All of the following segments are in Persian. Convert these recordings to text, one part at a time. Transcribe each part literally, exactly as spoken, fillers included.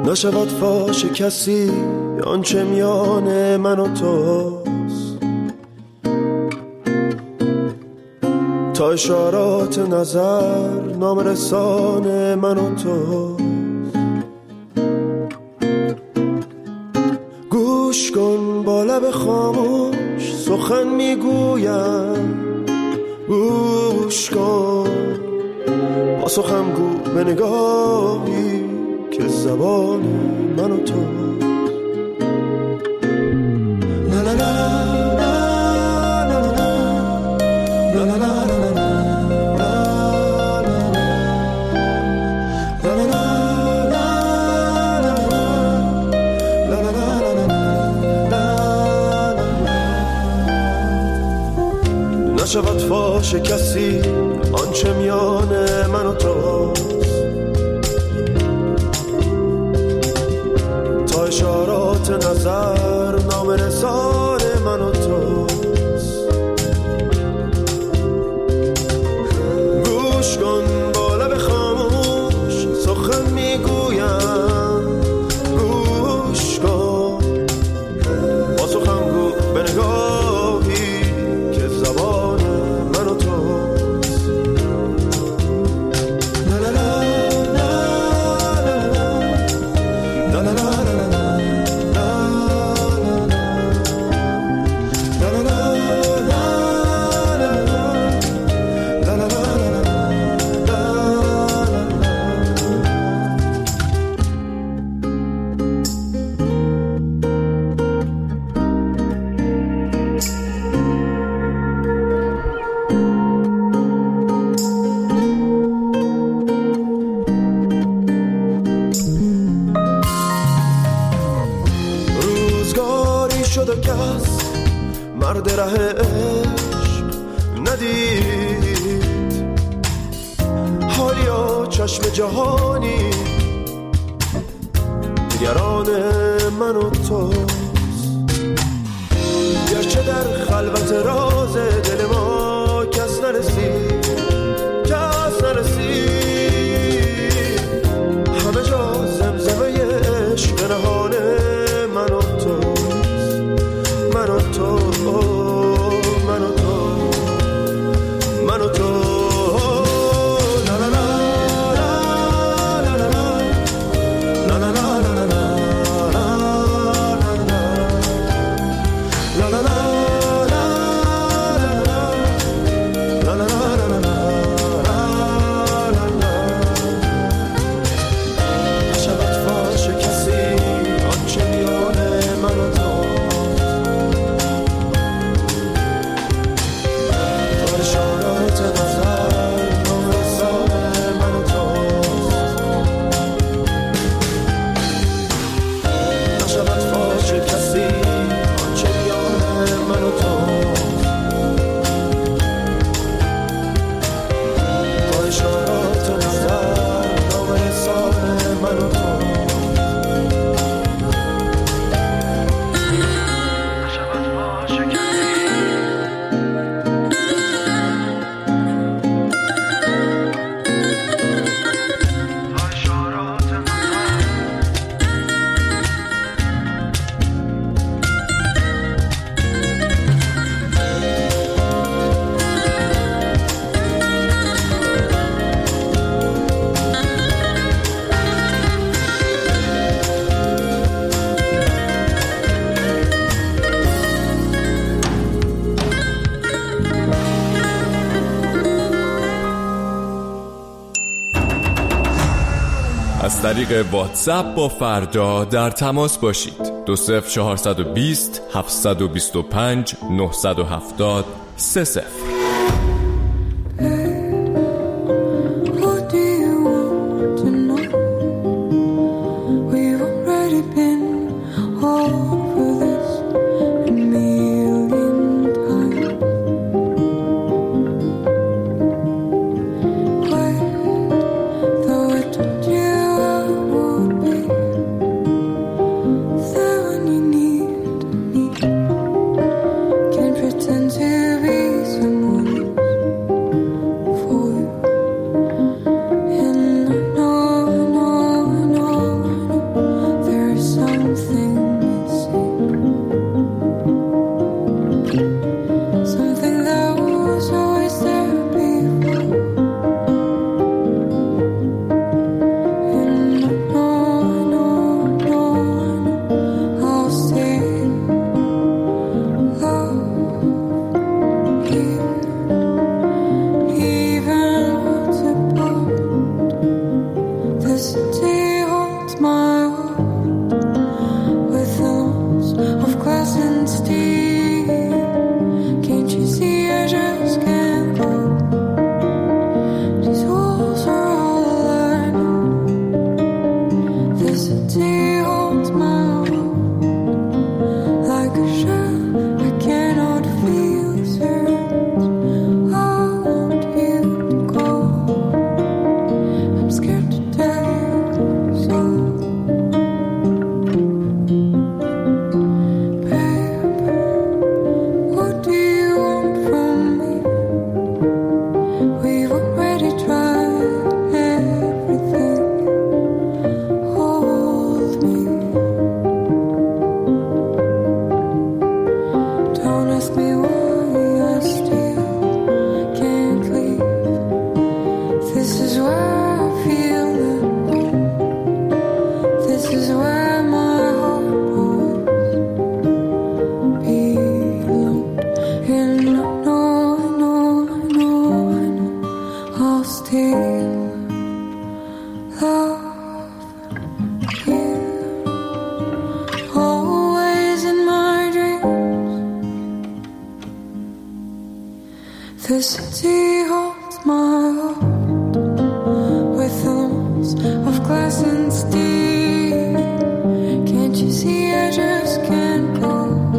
نشود فاش کسی آنچه میان من و توست، تا اشارات نظر نام رسان من و توست. گوش کن با لب خاموش سخن میگویم، گوش کن با سخن گو به نگاهی که زبان من و تو. لا لا لا نشود فاش کسی آنچه میان من و توست، تا اشارات نظر نام رسان من و توست. گوش کن با لب خاموش سخن میگویم، گوش کن با سخن گو به نگاهی که زبان من و توست. لا لا لا لا لا لا مرد ره عشق ندید، حالیا چشم جهانی نگران من و توست. گرچه در خلوت راز دل ما کس نرسید، کس نرسید، همه جا زمزمه عشق نهان من و توست، من و تو، من و تو، من و تو. از طریق واتساپ با فردا در تماس باشید. دو صفر چهارصد و بیست هفتصد و بیست و پنج نهصد و هفتاد سه صفر. Pretend to be someone The city holds my heart with arms of glass and steel. Can't you see I just can't go?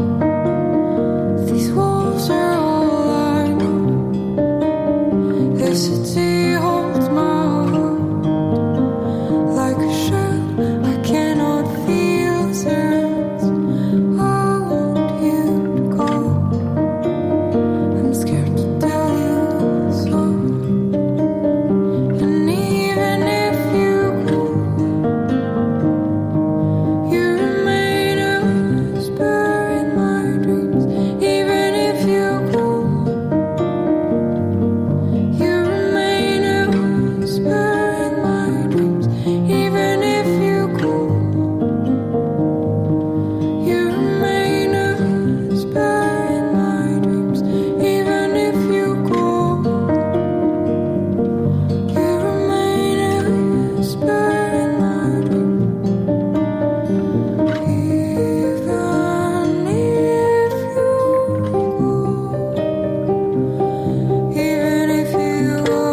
These walls are all I know. The city holds my heart like a shell I cannot feel turns. I want you to go. I'm scared to tell you so. And even if you go, you remain a whisper in my dreams. Even if you go, you remain a whisper in my dreams. Even if you go, you remain a whisper in my dreams. Even if you go, you remain a whisper in my dreams. Even if you go, even if you go,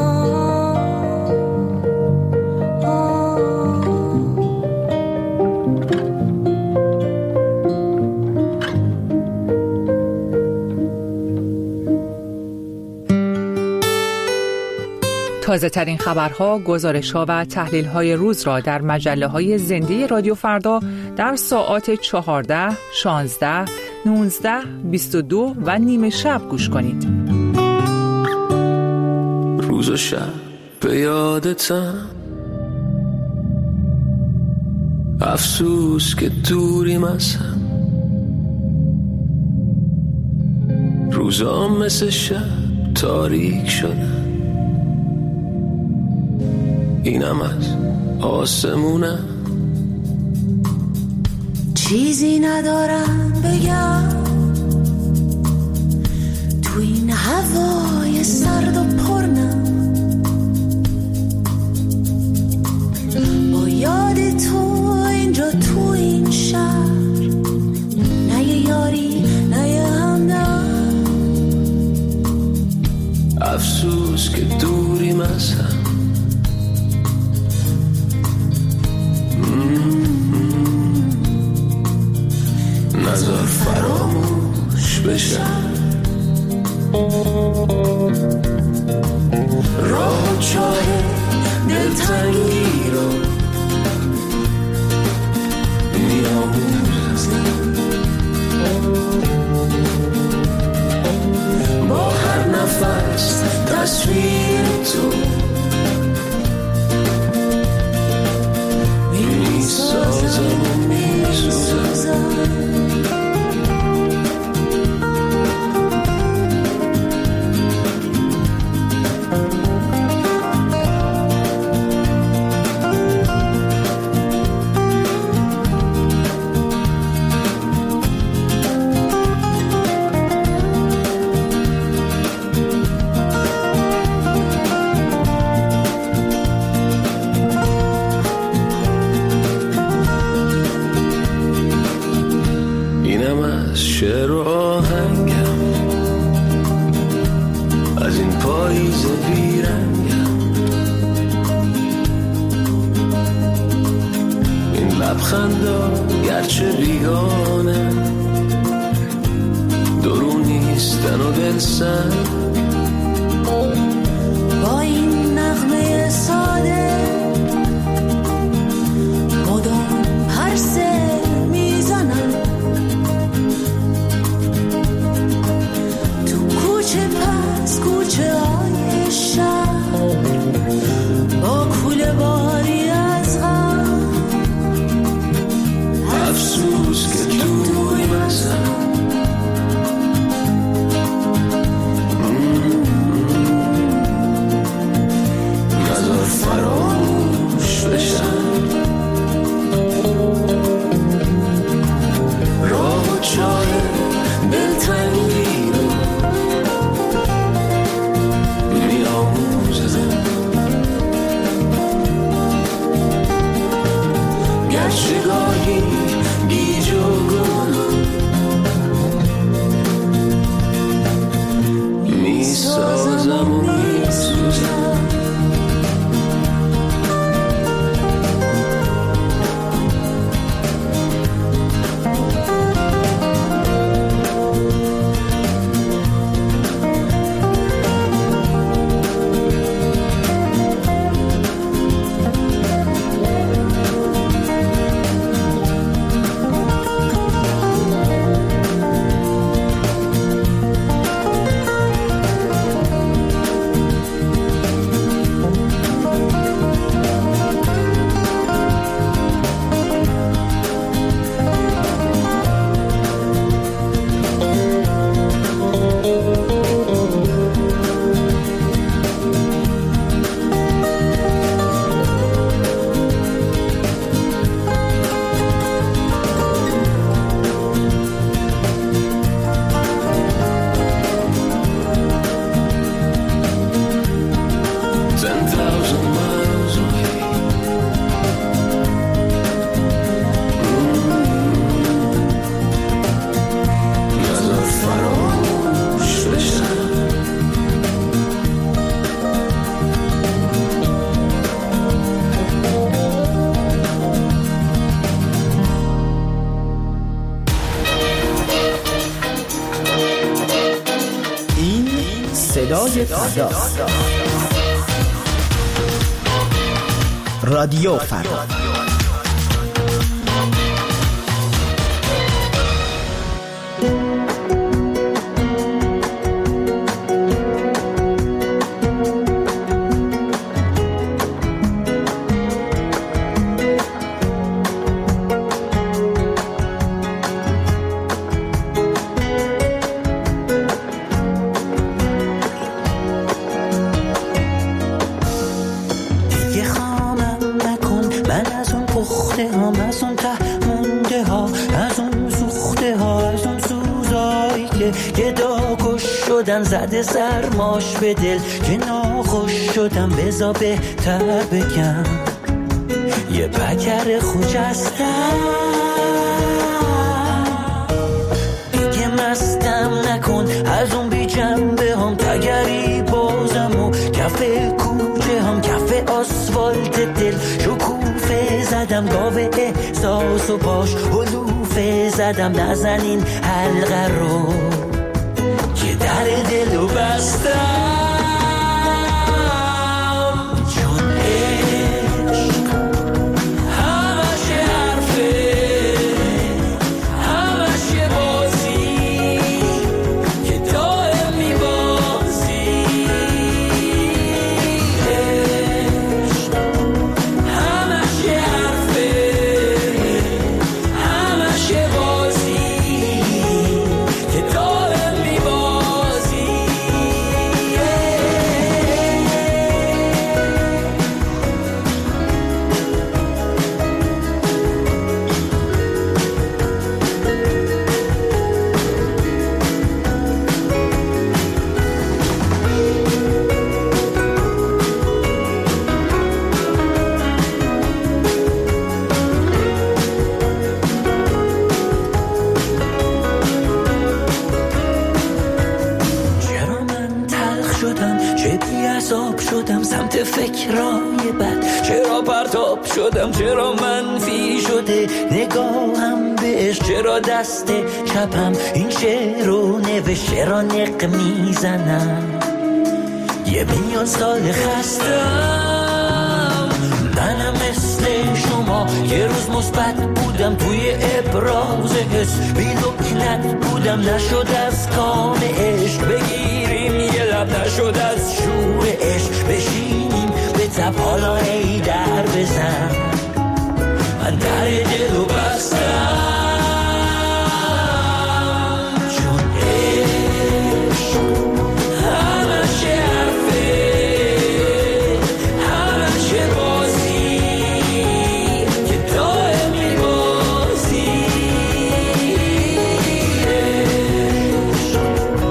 تازه ترین خبرها، گزارش‌ها و تحلیل‌های روز را در مجله‌های زنده رادیو فردا در ساعات چهارده، شانزده، نوزده، بیست و دو و نیمه شب گوش کنید. روز و شب به یادتم، افسوس که دوریم از هم. روزا مثل شب تاریک شدن، اینم از آسمونم. چیزی ندارم بگم تو این هوای سرد و پرنم. با یاد تو اینجا تو این شهر، نه یه یاری نه یه همدم. افسوس که دوریم از هم. نذار فراموش بشم راه و چاه دلتنگی رو میاموزم. با هر نفس تصویر تو میسازم و میسوزم. شعر و آهنگم از این پاییز بیرنگم. این لبخندا گرچه بیگانه، درون نیستن و دلسنگ. با این نغمه ساده مدام پرسه میزنم. کوچه پس کوچه های شهر با کوله باری از غم. افسوس که دوریم از هم. صدای فردا. رادیو فردا. زده سرماش به دل که ناخوش شدم، بزا بهتر بگم یه پکر خوجستم. دیگه مستم نکن از اون بی جنبه هم، تگری بازم و کف کوچه هم، کف آسفالت دل شکوفه زدم، گاوه احساس و باش حلوفه زدم. نزن این حلقه رو که در دلو بستم، چون عشق همش حرفه، همش بازی که دائم میبازی. عشق همش حرفه، همش بازی که دائم میبازی. چرا من تلخ شدم، چه بی‌عصاب شدم سمت فکرای بد، چرا پرتاب شدم، چرا منفی شده نگاهم بهش، چرا دست چپم این شعر رو نوشت، چرا نق میزنم یه میلیون سال خستم. منم مثل شما یه روز مثبت بودم توی ابراز حس، بی لکنت بودم نشد از کام عشق، بگیریم یه لب نشد از شور عشق، بشینیم به تب حالا ای در بزن. من در دلو بستم، چون عشق همش حرفه، همش بازی که دائم میبازی. عشق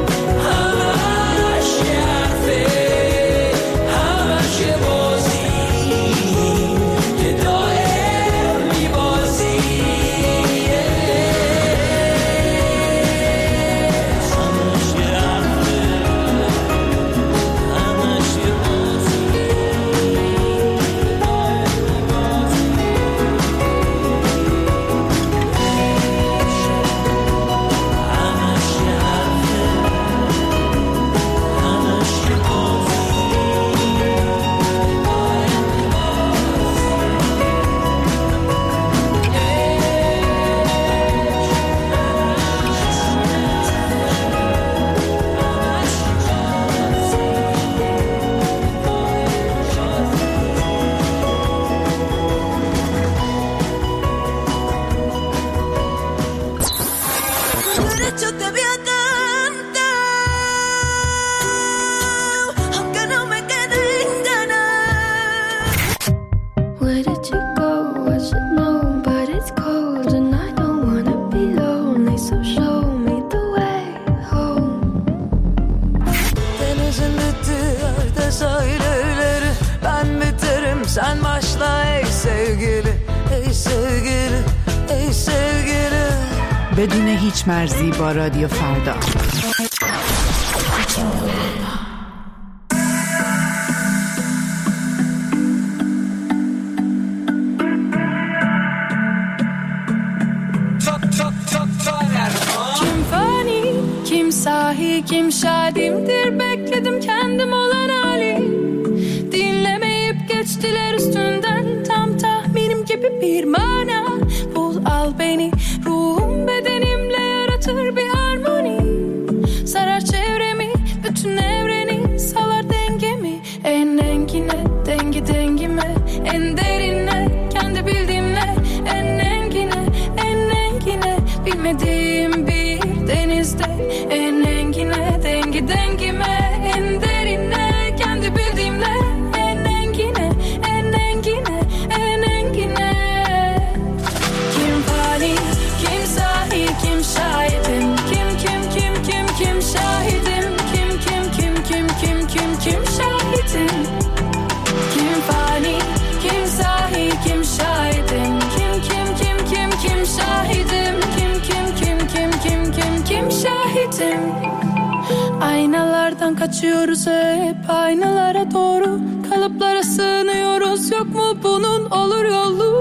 همش حرفه، همش بازی که دائم میبازی. Where did you go? I should know, but it's cold and I don't wanna be lonely, so show me the way home. Denizin bittiği yerde sahilleri, ben biterim sen başla ey sevgili, ey sevgili, ey sevgili. بدون هیچ مرزی با رادیو فردا. Kim fani, kim sahi, kim şahidimdir. Bekledim kendim olan hali, dinlemeyip geçtiler üstünden. Tam tahminim gibi bir mana. Bul al beni, ruhum bedenimle yaratır bir harmoni. Sarar çevremi, bütün evreni, salar dengemi. En engine, dengi dengime, en derine, kendi bildiğimle. En engine, en engine, bilmediğim bir denizde. En engine, dengi dengime, en derine, kendi bildiğimle. En engine, en engine, en engine. Kim fani, kim sahi, kim şahidim? Kim, kim, kim, kim, kim şahidim? Kim, kim, kim, kim, kim, kim, kim şahidim? Kim fani, kim sahi, kim şahidim? Kim, kim, kim, kim, kim şahidim? Kim, kim, kim, kim, kim, kim, kim şahidim? Aynalardan kaçıyoruz hep, aynalara doğru, kalıplara sığınıyoruz. Yok mu bunun olur yolu?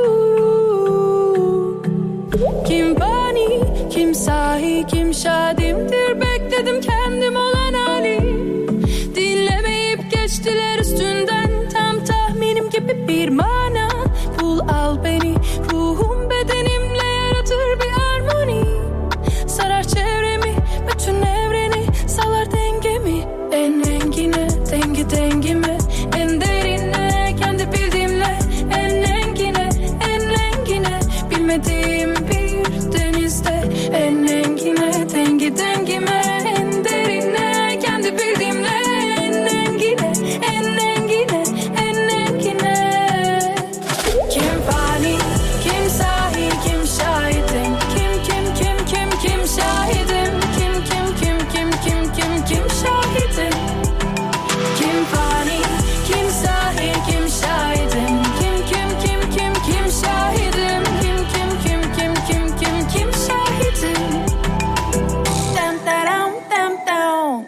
Kim fani, kim sahi, kim şahidimdir. Bekledim kendim olan hali, dinlemeyip geçtiler üstünden. Tam tahminim gibi bir mana. Bul al beni, ruhum bedenimle yaratır bir harmoni. Sarar çevremi, bütün evreni, salar dengemi. En engine, dengi dengime, en derine, kendi bildiğimle. En engine, en engine, bilmediğim bir denizde. En engine, dengi dengime, en derine, kendi bildiğimle. En engine, en engine, en engine. Kim fani, kim sahi, kim şahidim? Kim, kim, kim, kim, kim şahidim? Kim, kim, kim, kim, kim, kim, kim şahidim? Kim fani, kim sahi, kim şahidim? Kim, kim, kim, kim, kim şahidim? Kim, kim, kim, kim, kim, kim, kim şahidim? Dam dam dam dam.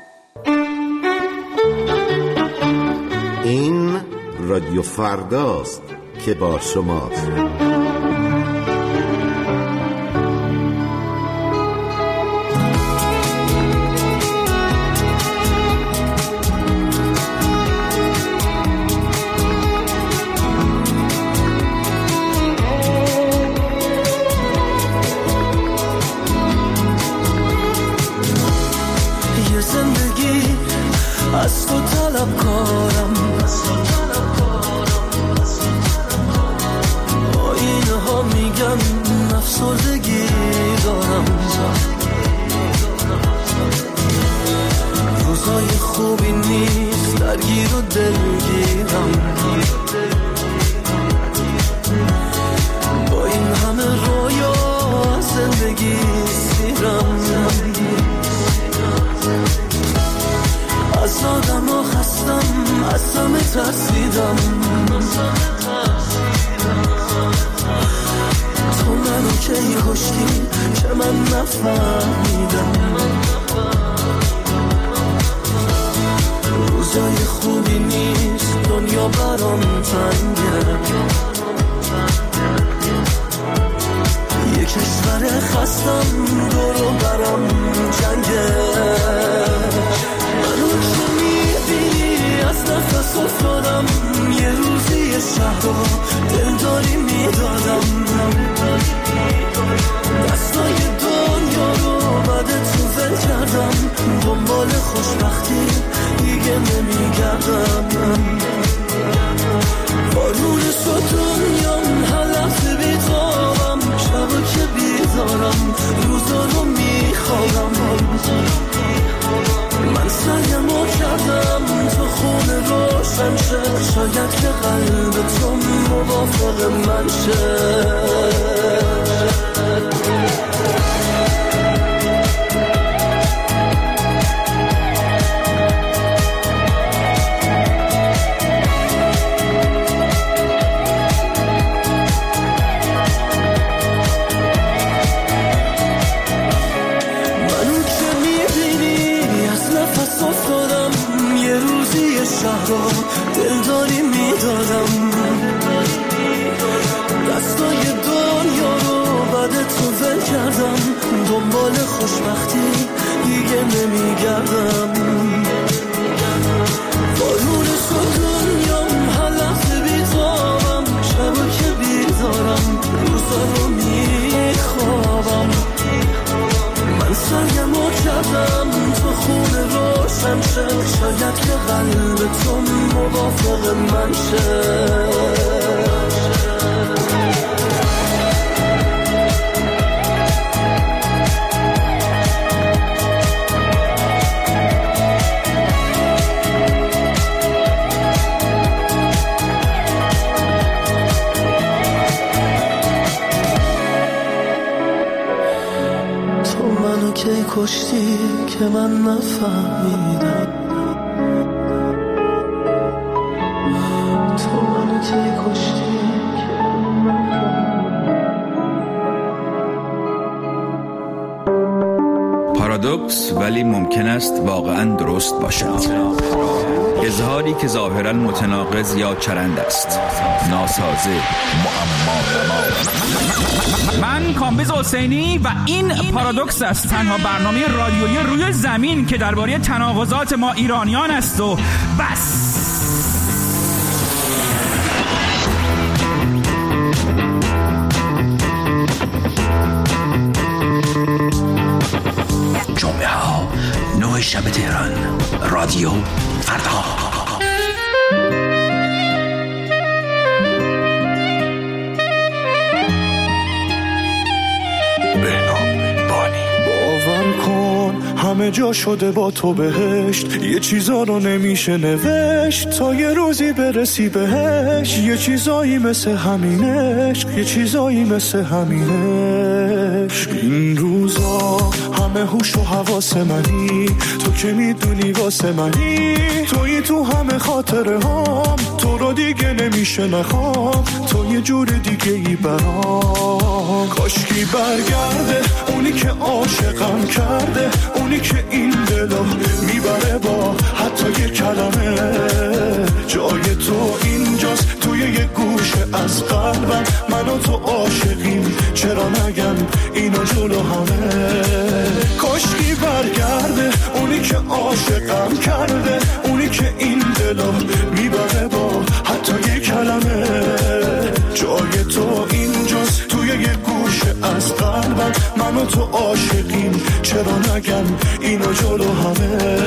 این رادیو فرداست که با شماست. یه زندگی از تو طلب کارم، آینه ها میگن افسردگی دارم. روزای خوبی نیست، درگیر و دلگیرم. با این همه رویا از زندگی سیرم. از آدم ها خستم، از همه ترسیدم. تو منو کی کشتی که من نفهمیدم. روزای خوبی نیست، دنیا برام تنگه. یه کشور خستم، دورو برام جنگه. منو که میبینی از نفس افتادم. یه روزی شهر رو دلداری میدادم. دستای دنیا رو بعد تو ول کردم. دنبال خوشبختی دیگه نمیگردم. بارون شد دنیام، هر لحظه بیتابم. شبا که بیدارم، روزا رو میخوابم. من سعیمو کردم تو خونه روشن شه. شاید که قلب تو موافق من شه. شهر رو دلداری میدادم. دستای دنیا رو بعد تو ول کردم. دنبال خوشبختی دیگه نمیگردم. بارون صبح دنیام هر لحظه بیتابم، شبا که بیدارم روزا رو میخوابم. من سرگم و کردم تو خونه روشن شه، شاید که قلب تو موافق من شه. کی کشتی که من نفهمیدم، تو منو کی کشتی که من نفهمیدم. پارادوکس ولی ممکن است واقعا درست باشد. اظهاری که ظاهرا متناقض یا چرند است، ناسازه، معما. من کامبیز حسینی و این پارادوکس است، تنها برنامه رادیویی روی زمین که درباره تناقضات ما ایرانیان است و بس. جمعه ها نه شب تهران، رادیو فردا. همه جا شده با تو بهشت، یه چیزا رو نمیشه نوشت تا یه روزی برسی بهش. یه چیزایی مثل همینش، یه چیزایی مثل همینش. این روزا همه هوش و حواس منی، تو که میدونی واسه منی. توی تو همه خاطره هام، تو رو دیگه نمیشه نخوام. تو یه جور دیگه ای برام، کاشکی برگرده اونی که عاشقم کرده، اونی که این دلو میبره با حتی یه کلمه. جای تو اینجاست توی یه گوشه از قلبم، من و تو عاشقیم چرا نگم اینو جلو همه. کاشکی برگرده اونی که عاشقم کرده، اونی که این دلو میبره با حتی یه کلمه. جای تو اینجاست توی یه گوشه از قلبم، من و تو عاشقیم چرا نگم اینو جلو همه.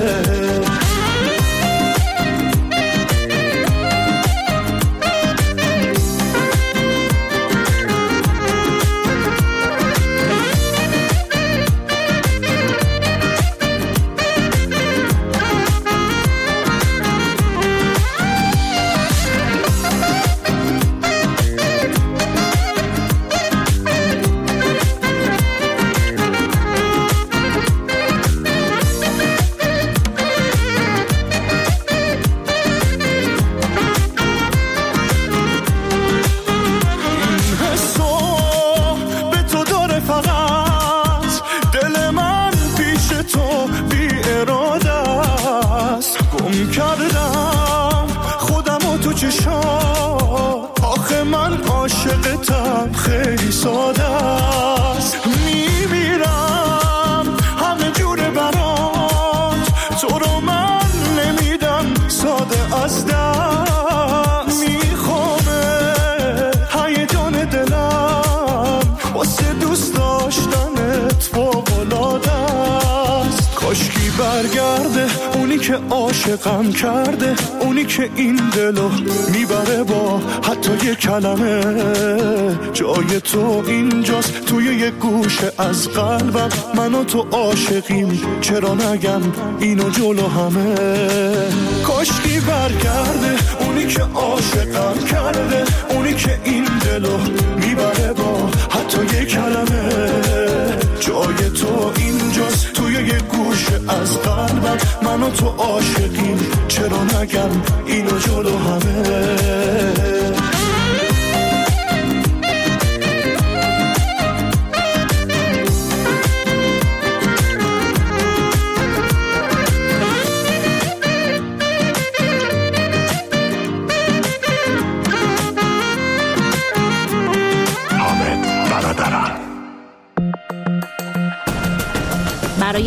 آخه من عاشقتم، خیلی ساده است. میمیرم همه جوره برات، تو رو من نمیدم ساده از دست. میخوامه هیجان دلم واسه دوست داشتنت فوق‌العاده است. کاشکی برگرده اونی که عاشقم کرده، اونی که این دلو میبره با حتی یه کلمه. جای تو اینجاست توی یه گوشه از قلبم، من و تو عاشقیم چرا نگم اینو جلو همه. کاشکی برگرده اونی که عاشقم کرده، اونی که این دلو میبره با حتی یه کلمه. جای تو اینجاست توی یه گوشه از قلبم، من و تو عاشقیم چرا نگم اینو جلو همه.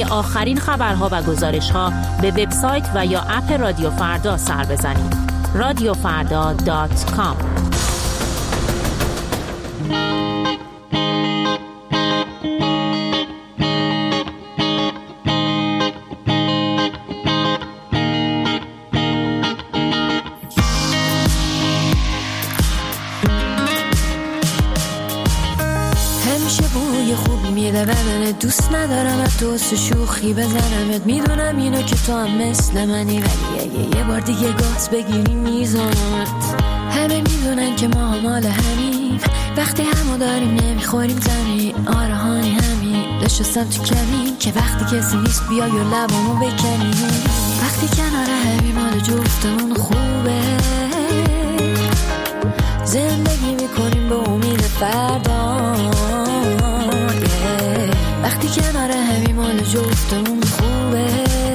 آخرین خبرها و گزارش‌ها به وبسایت و یا اپ رادیو فردا سر بزنید. رادیو فردا دات کام. بدنت دوست ندارم از دوست شوخی بزنمت، میدونم اینو که تو هم مثل منی، ولی اگه یه بار دیگه گاز بگیری میزنمت. همه میدونن که ما مال همین، وقتی همو داریم نمیخوریم زمین. آره هانی همین نشستم تو کمین که وقتی کسی نیست بیای و لبامو بکنی. وقتی کنار همی مال جفتمون خوبه، زندگی میکنیم به امید فردا. وقتی کنار همی مال جفتمون خوبه،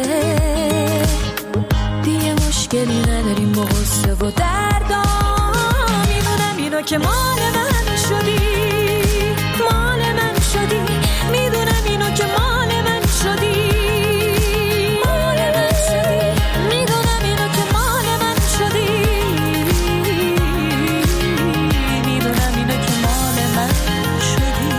دیگه مشکلی نداریم با غصه و دردا. میدونم اینو که مال من شدی، مال من شدی. میدونم اینو که مال من شدی، مال من شدی. میدونم اینو که مال من شدی، میدونم اینو که مال من شدی.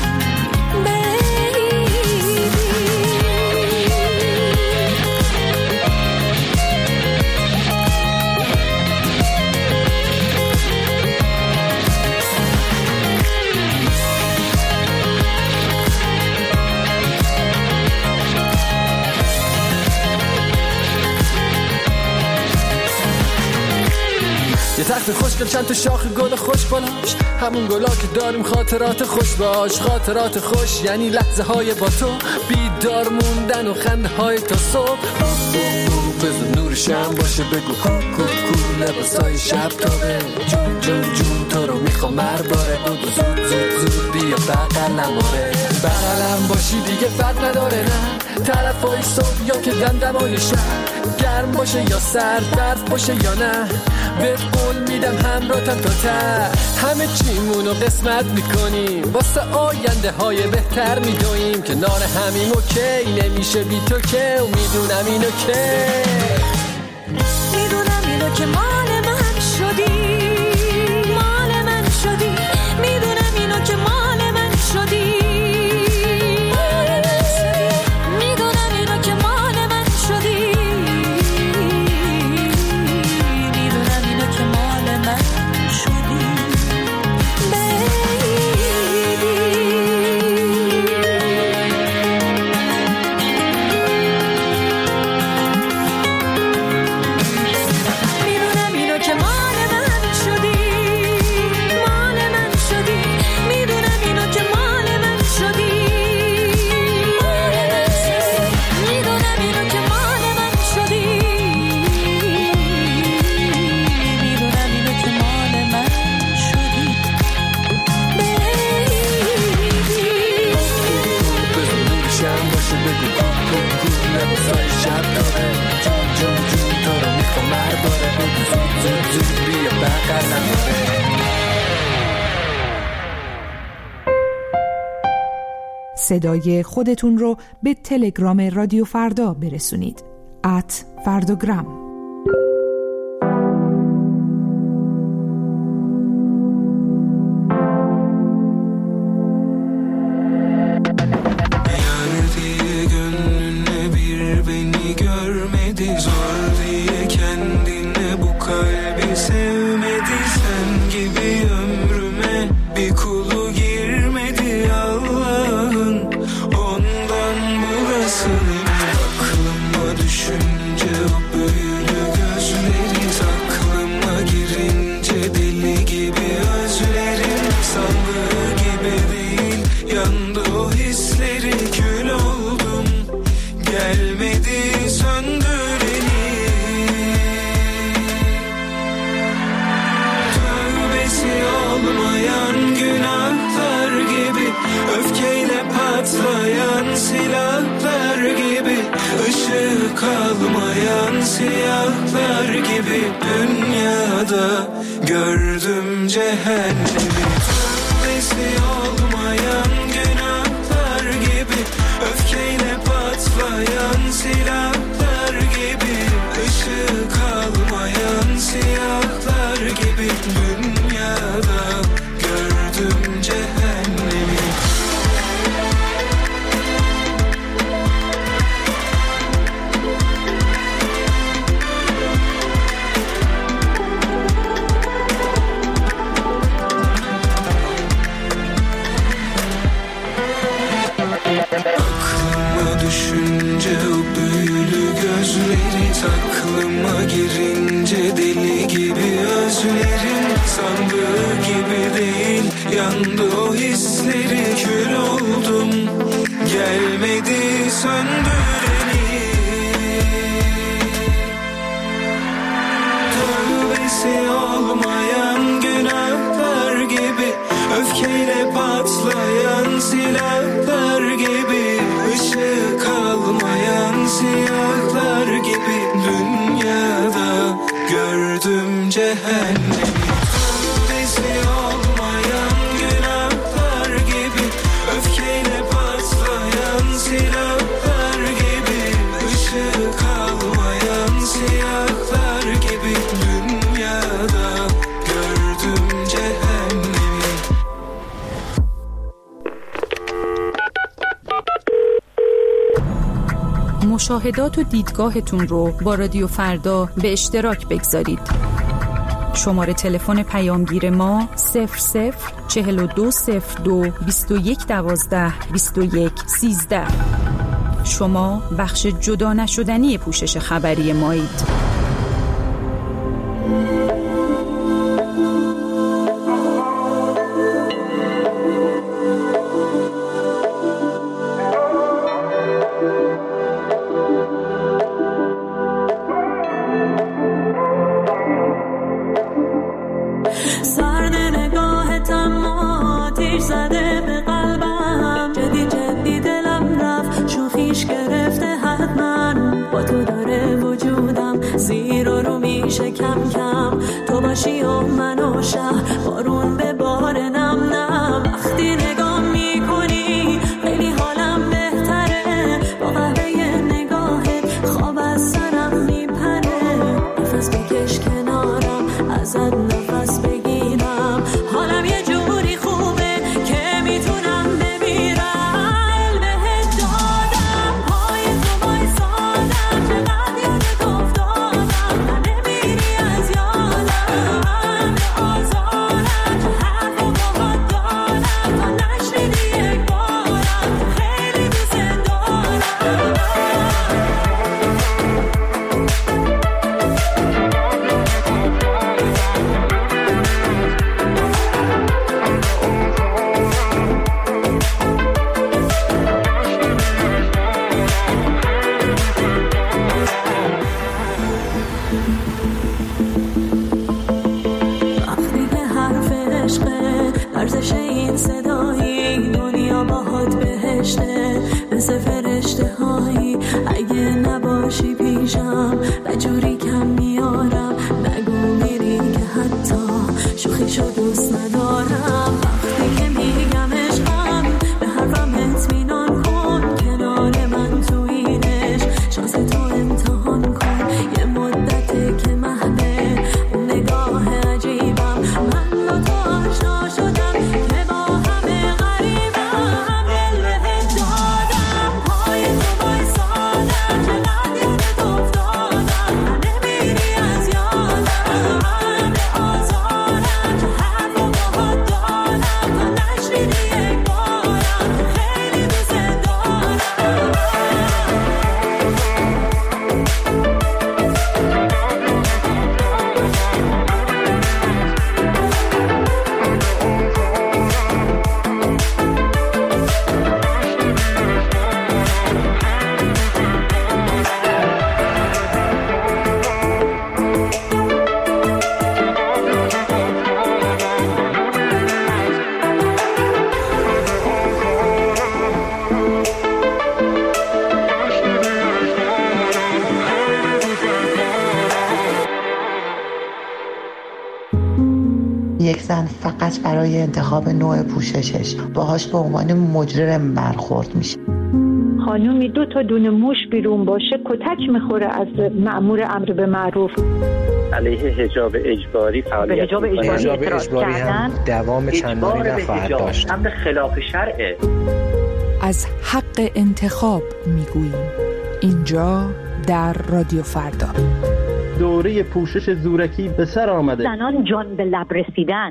یه تخت خوشگل چند تا شاخ گل خوش بالاش، همون گلا که داریم خاطرات خوش باش. خاطرات خوش یعنی لحظه های با تو، بیدار موندن و خنده های تا صبح. بزن نور شم باشه بگو کو کو کو، لباس های شب تابه. جون جون جون تو رو میخوام مرباره، بودو زود زود زود بیا بقلم آره. بقلم باشی دیگه فرق نداره نه، طرف های صبح یا که دمدمای شب. گرم باشه یا سرد، برف باشه یا نه، به قول میدم همراهتم تا ته. همه چیمونو قسمت میکنیم، واسه آینده های بهتر میدویم. کنار همیم اوکی نمیشه بی تو که، و میدونم اینو که میدونم اینو که مال من شدی، مال من شدی. میدونم اینو که مال من شدی، مال من شدی. میدونم اینو که مال من شدی، میدونم اینو که مال من شدی. صدای خودتون رو به تلگرام رادیو فردا برسونید. ات فردوگرام. Kalmayan siyahlar gibi dünyada gördüm cehennemi. Tövbesi olmayan günahlar gibi öfkeyle patlayan sözleri taklıma girince deli gibi özlerim sandığı gibi değil yandı o hisleri kül oldum gelmedi söndüreni tövbesi olmayan günahlar gibi öfkeyle patlayan silahlar gibi ışığı kalmayan siyahlar gibi dünyada gördüm cehennemi tövbesi olmayan günahlar gibi öfkeyle patlayan silahlar gibi ışığı kalmayan siyahlar gibi dünyada gördüm cehennemi. مشاهدات و دیدگاهتون رو با رادیو فردا به اشتراک بگذارید. شماره تلفن پیامگیر ما صفر صفر چهل و دو صفر دو بیست و یک دوازده بیست و یک سیزده. شما بخش جدا نشدنی پوشش خبری مایید. کم کم تو باشی و من و شهر بارون به بار نم نم وقتی نگاه میکنی خیلی حالم بهتره با قهوه نگاهت خواب از سرم میپره نفس بکش کنارم ازت نفس بگیرم حالم یه جوری خوبه که میتونم بمیرم بهت دادم پای تو بایستادم چقدر یادت افتادم ارزش این صدایی دنیا باهات بهشته مثل فرشته هایی اگه نباشی پیشم بجوری کم میارم نگو میری که حتی شوخیشو دوست ندارم وقتی که میگم عشقم به حرفم اطمینان کن کنار من تو اینش شانس تو امتحان کن یه مدته که مهده اون نگاه عجیبم من با تو آشنا شدم که با همه غریبم دل بهت دادم پای تو بایستادم چقدر یادت افتادم نمیری از یادم همه آزارم چه حرف و باهات دادم تا نشنیدی یک بارم خیلی دوست دارم یک زن فقط برای انتخاب نوع پوششش باهاش به عنوان مجرم برخورد میشه. خانومی دو تا دونه موش بیرون باشه کتک میخوره از مأمور امر به معروف. علیه حجاب اجباری فعالیت به حجاب اجباری اعتراض کردن دوام چندانی نخواهد داشت. امر خلاف شرعه. از حق انتخاب میگوییم اینجا در رادیو فردا. دوره پوشش زورکی به سر آمده. زنان جان به لب رسیدن.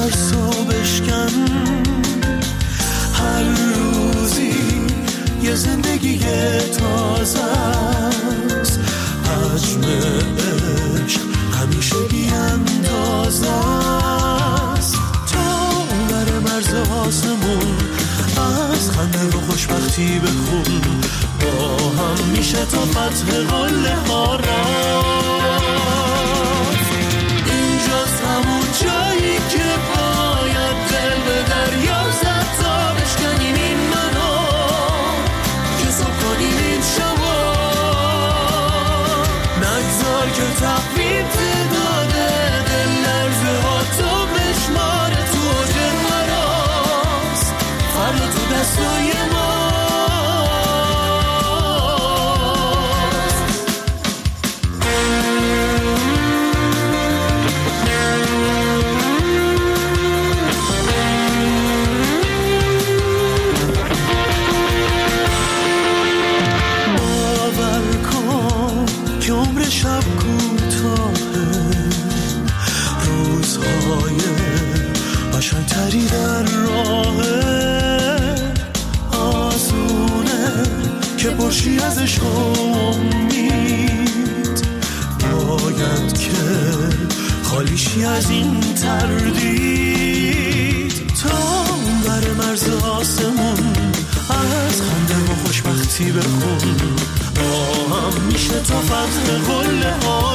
ترسو بشکن، هر روزی یه زندگی تازه است، حجم عشق همیشه بی‌اندازه است. تا بر مرز آسمون از خنده و خوشبختی بخون، با هم میشه تا فتح قله ها رفت. اینجاست همون جایی که باید دل به دریا زد تا بشکنیم این منو، که صبح کنیم این شبا. نگذار که تقویم تعداده دل لرزه ها تو بشماره، تو اوج مراست فردا تو دستای ما. شب کوتاهه، روزهای قشنگتری در راهه، آسونه که پرشی ازش امید، باید که خالیشی از این تردید. تا بر مرز آسمون از خنده و خوشبختی بخون، با هم میشه تا فتح قله ها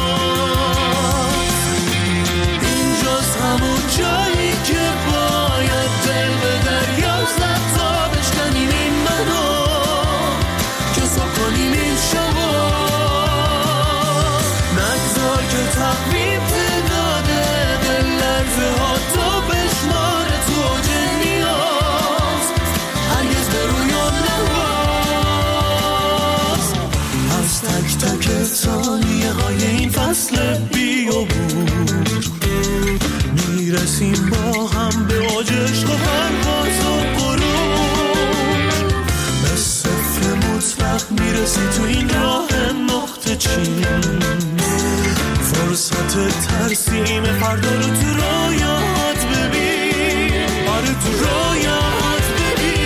رفت. اینجاست همون جایی که باید دل به دریا زد تا بشکنیم این منو، که صبح کنیم این شبا. نگذار که تقویم تعداده دل لرزه ها تو بشماره، تو اوج نیاز هرگز به رویان نواز. از تک تک ثانیه های این فصل بیابور میرسیم با هم به اوج عشق و پرواز و غرور. به صفر مطلق میرسی تو این راه نقطه چین، فرصت ترسیم فردا رو تو رویات ببین، آره تو رویات ببین.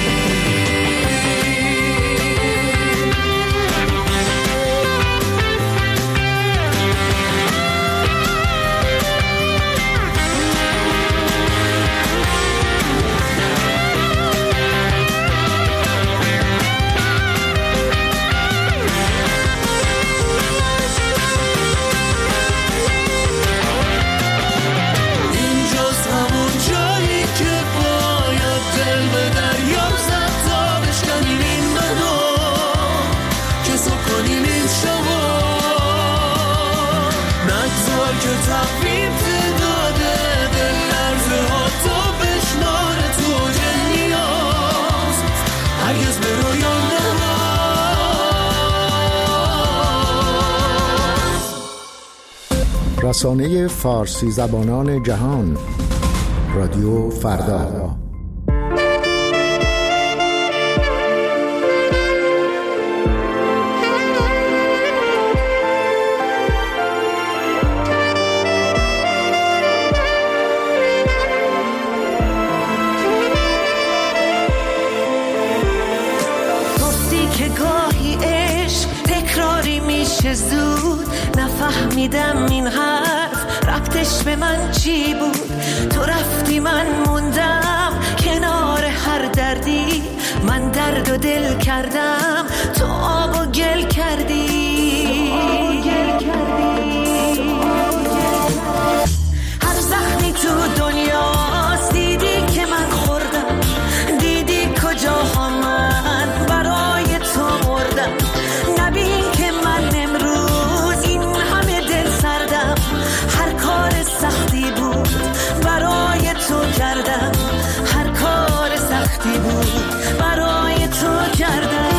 که تقویم تعداده دل لرزه ها تو بشماره، تو اوج نیاز هرگز به رویان نواز. رسانه فارسی زبانان جهان، رادیو فردا. زود نفهمیدم این حرف ربطش به من چی بود. تو رفتی من موندم کنار هر دردی، من درد و دل کردم تو آب و گل کردی. هر زخمی تو دنیاست دیدی که من خوردم، دیدی کجاها من برای تو مردم. نبین که من امروز این همه دل سردم، هر کار سختی بود برای تو کردم، هر کار سختی بود برای تو کردم.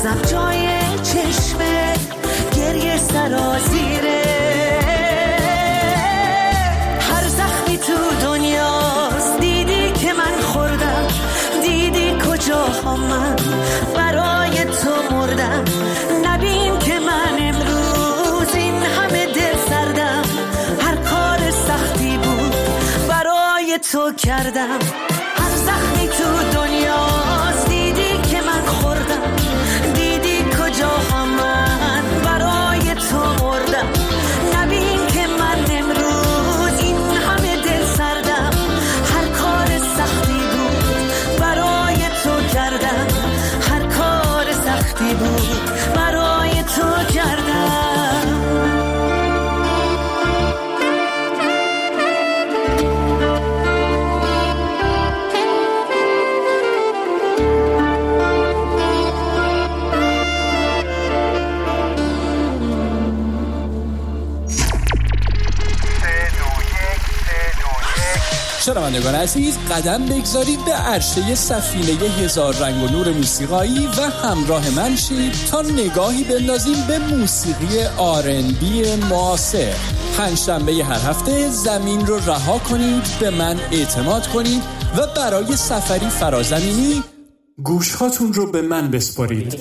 بازم جای چشمه گریه سرازیره. هر زخمی تو دنیاست دیدی که من خوردم، دیدی کجاها من برای تو مردم. نبین که من امروز این همه دل سردم، هر کار سختی بود برای تو کردم. هر زخمی تو دنیاست دیدی که من خوردم، دیدی کجاها من برای تو مردم. نبین که من امروز این همه دل سردم، هر کار سختی بود برای تو کردم. هر کار سختی بود برای تو کردم. شنوندگان عزیز، قدم بگذارید به عرشه سفینه هزار رنگ و نور موسیقایی و همراه من شید تا نگاهی بندازیم به موسیقی آر ان بی معاصر. پنجشنبه هر هفته زمین رو رها کنید، به من اعتماد کنید و برای سفری فرازمینی گوشهاتون رو به من بسپارید.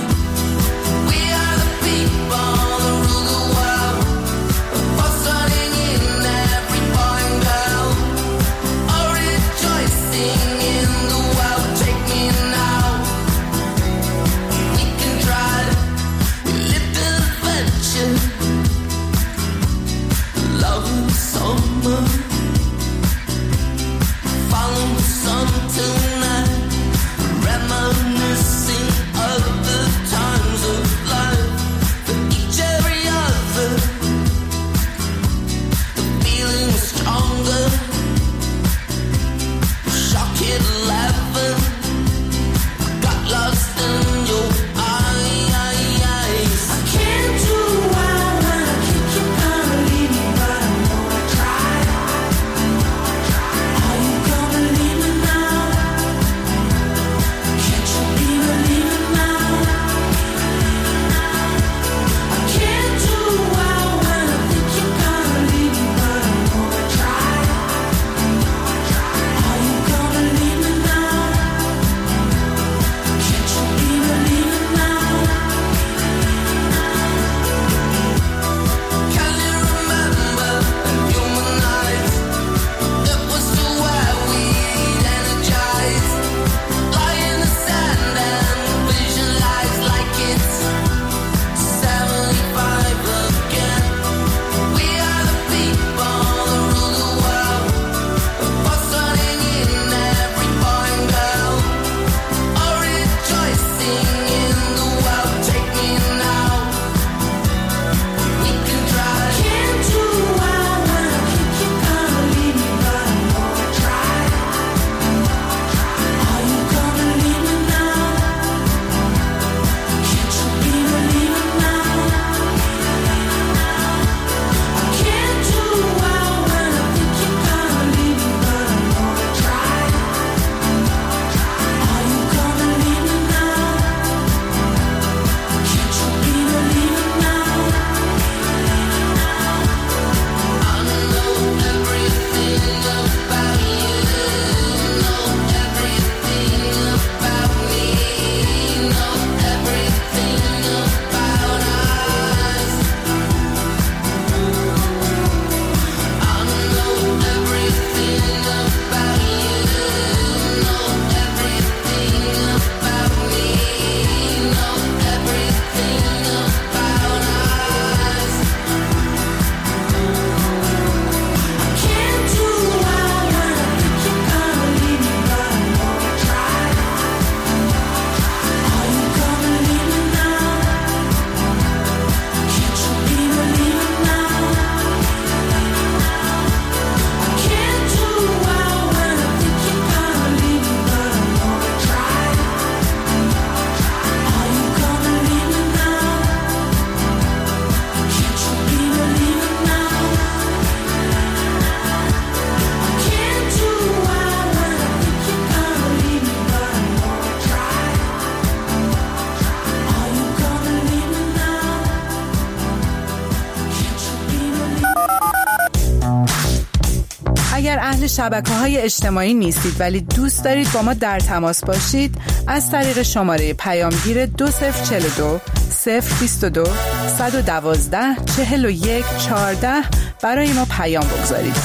Starting شبکه‌های اجتماعی نیستید ولی دوست دارید با ما در تماس باشید، از طریق شماره پیامگیر دو صفر چهل و دو صفر بیست و دو صد و دوازده چهل و یک چهارده برای ما پیام بگذارید.